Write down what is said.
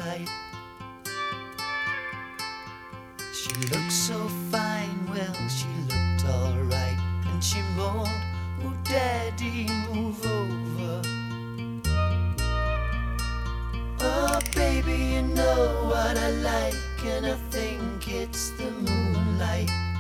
light. She looked so fine, well, she looked alright, and she moaned, "Oh, Daddy, move over." Oh, baby, you know what I like, and I think it's the moonlight.